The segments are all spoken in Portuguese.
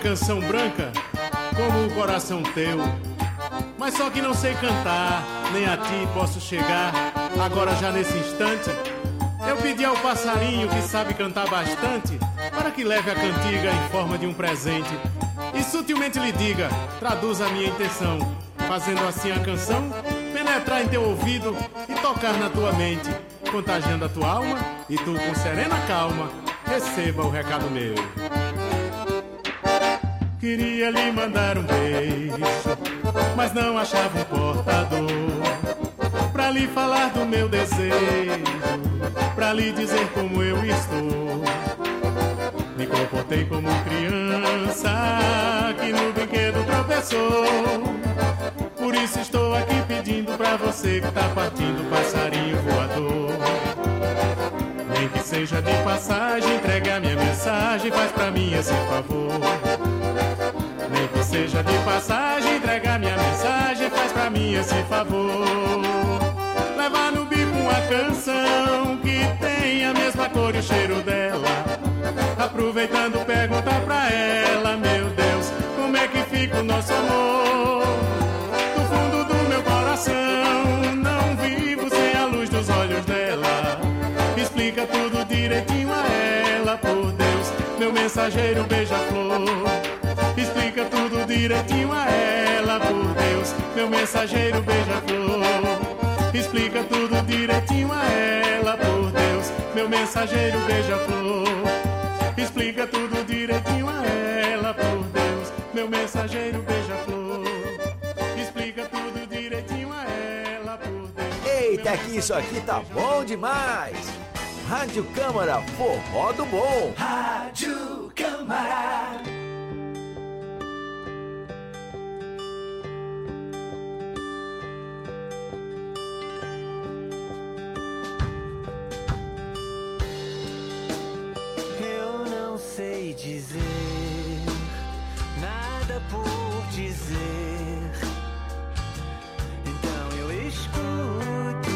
canção branca como o coração teu. Mas só que não sei cantar, nem a ti posso chegar. Agora já nesse instante eu pedi ao passarinho que sabe cantar bastante, para que leve a cantiga em forma de um presente e sutilmente lhe diga, traduz a minha intenção, fazendo assim a canção penetrar em teu ouvido e tocar na tua mente, contagiando a tua alma, e tu com serena calma receba o recado meu. Queria lhe mandar um beijo, mas não achava um portador, pra lhe falar do meu desejo, pra lhe dizer como eu estou. Me comportei como criança que no brinquedo tropeçou. Por isso estou aqui pedindo pra você que tá partindo, passarinho voador. Nem que seja de passagem, entregue a minha mensagem, faz pra mim esse favor. Nem que seja de passagem, entregue a minha mensagem, faz pra mim esse favor. Leva no bico uma canção que tem a mesma cor e o cheiro dela. Aproveitando, pergunta pra ela, meu Deus, como é que fica o nosso amor? Do fundo do meu coração, não vivo sem a luz dos olhos dela. Explica tudo direitinho a ela, por Deus, meu mensageiro beija-flor. Explica tudo direitinho a ela, por Deus, meu mensageiro beija-flor. Explica tudo direitinho a ela, por Deus, meu mensageiro beija-flor. Explica tudo direitinho a ela, por Deus, meu mensageiro beija-flor. Explica tudo direitinho a ela, por Deus. Eita, que isso aqui tá bom demais! Rádio Câmara, forró do bom. Rádio Câmara. Sei dizer nada por dizer, então eu escuto.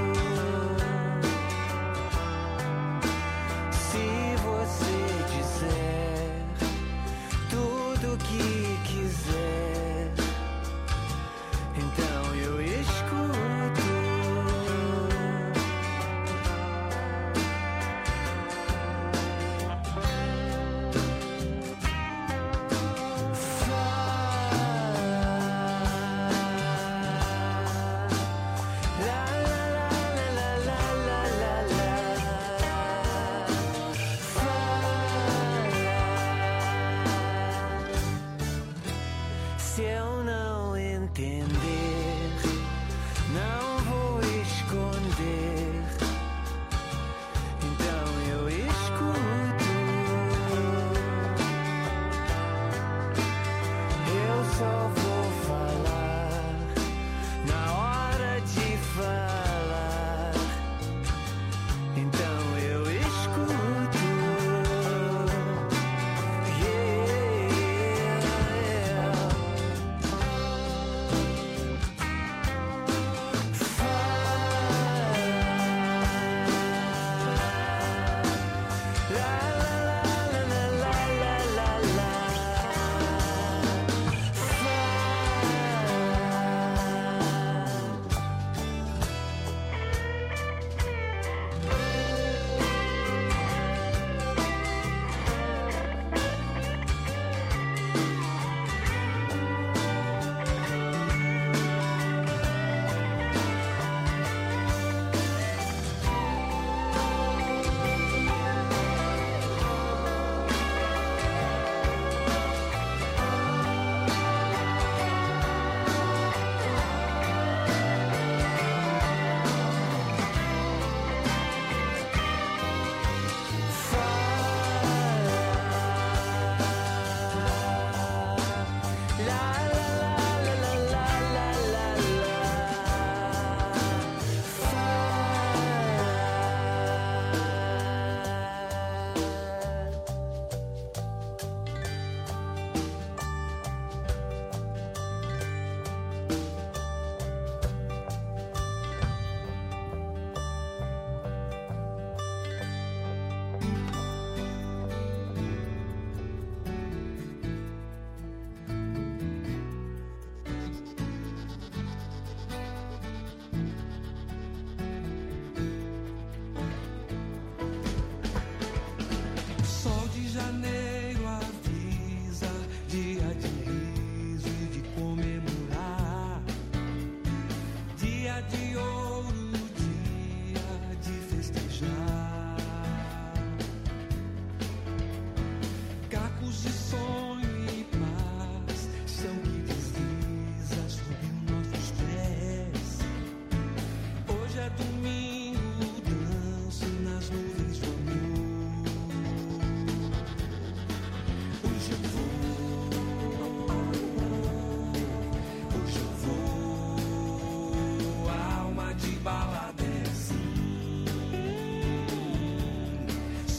Se você disser tudo que quiser, então eu escuto.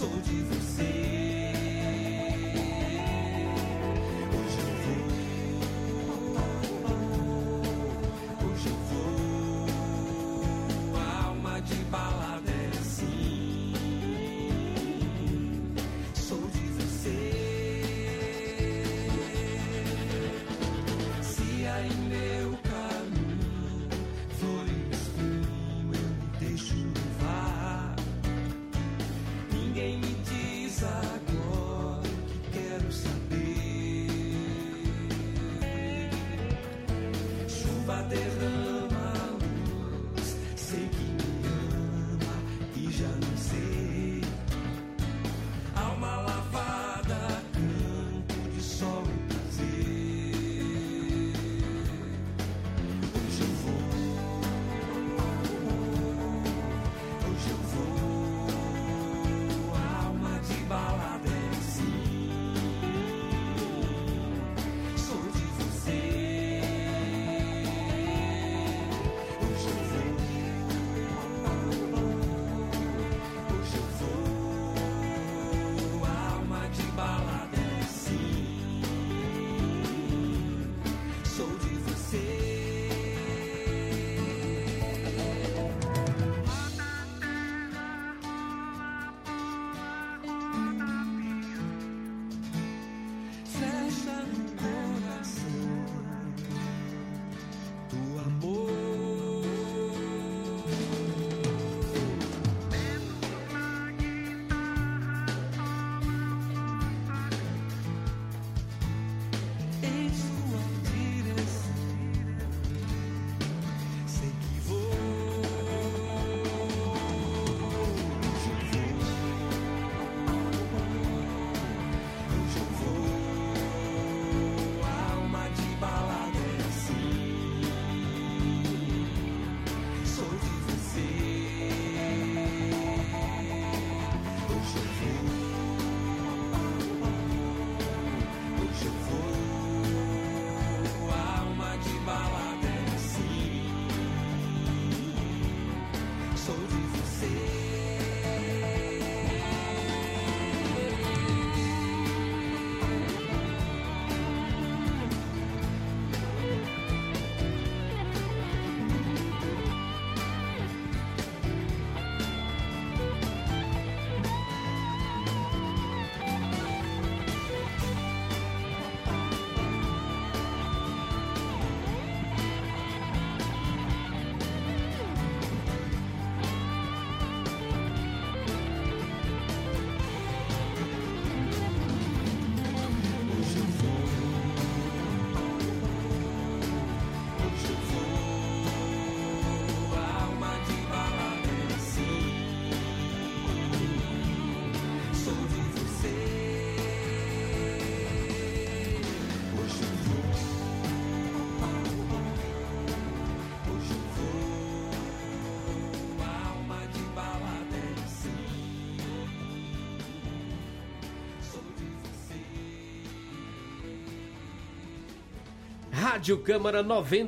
Rádio Câmara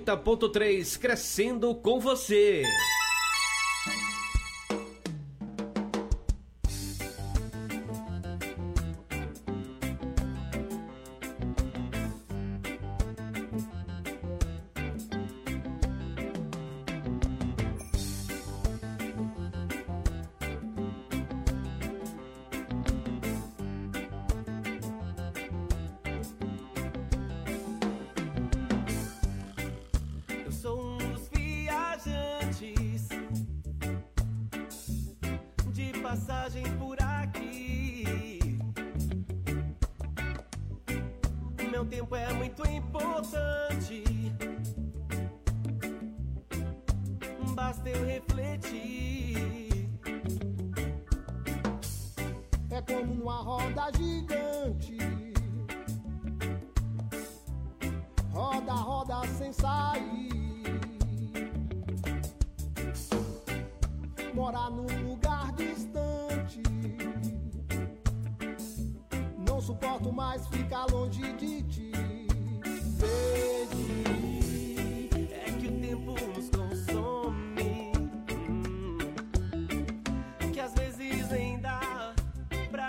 90.3, crescendo com você. Passagem por aqui. Meu tempo é muito importante. Basta eu refletir. É como numa roda gigante. Roda, roda sem sair. Morar num lugar distante. Não suporto mais ficar longe de ti. Baby, é que o tempo nos consome. Que às vezes nem dá pra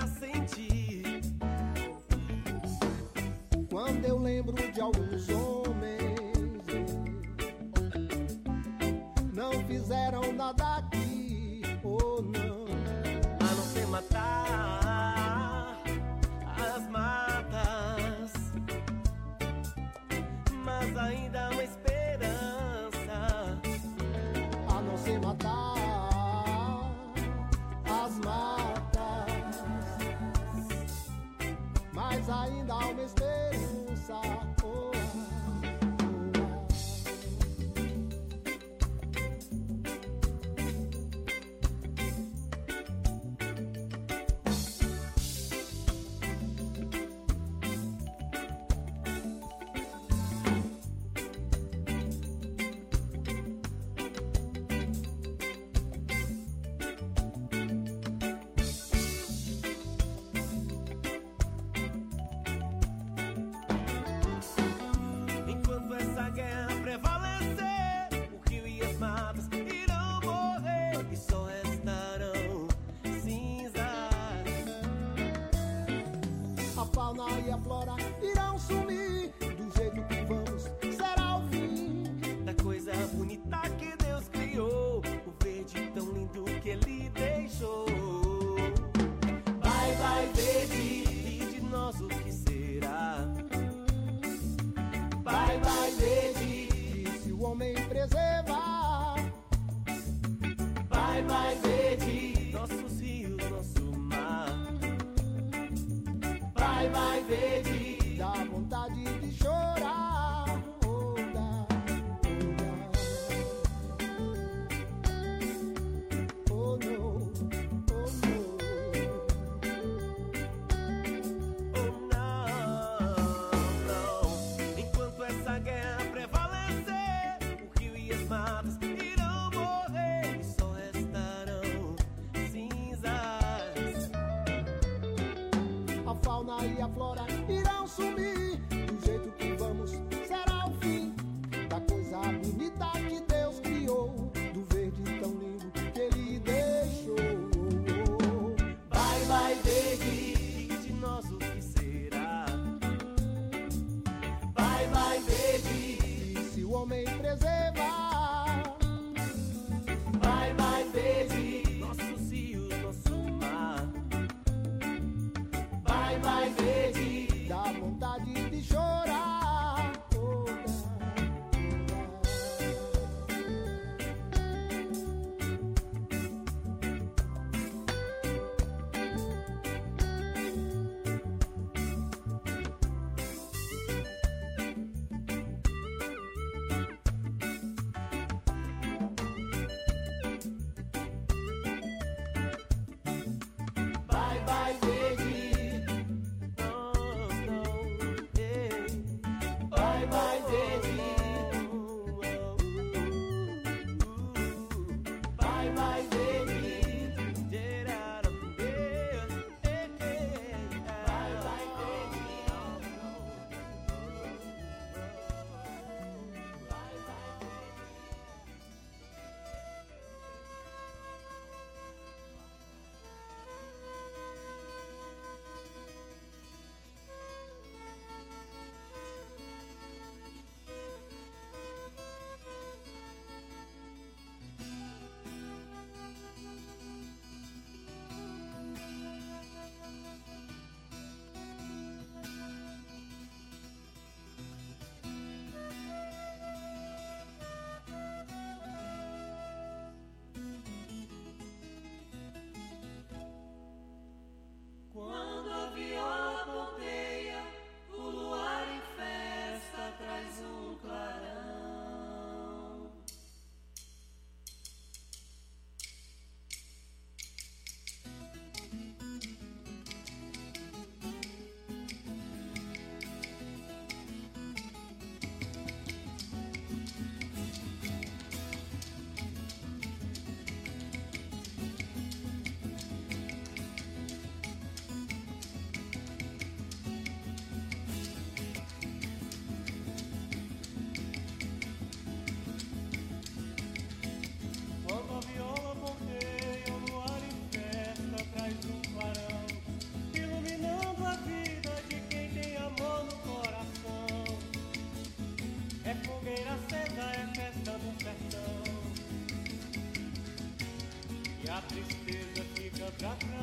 Quando eu lembro de alguns homens, não fizeram nada aqui, oh não, a não ser matar as matas, mas ainda há uma esperança. A não ser matar as matas, mas ainda há uma esperança. Oh, Enquanto essa guerra prevalecer, o rio e as matas irão morrer e só restarão cinzas. a fauna e a flora irão sumir. Do jeito que vamos, será o fim. Da coisa bonita que Deus criou, o verde tão lindo que Ele deixou. Vai, vai, verde, e de nós o que será? Vai, vai, verde, E se o homem preservar, vai, vai, verde, nossos rios, nosso mar. Vai, vai, verde, dá vontade de chorar. Oh, dá, oh, não, oh, não. oh não, não. Enquanto essa guerra prevalecer, o rio e as matas irão morrer e só restarão cinzas. A fauna e a flora irão sumir. Do jeito que vamos, será o fim. Da coisa bonita que Deus criou, do verde tão lindo que Ele deixou. Vai, vai, verde, e de nós o que será? Vai, vai, verde, E se o homem preservar, vai, vai, verde, nossos rios, nosso mar. Vai, vai, verde, dá vontade de chorar. Oh, vai, vai, verde. Oh, a tristeza fica pra trás.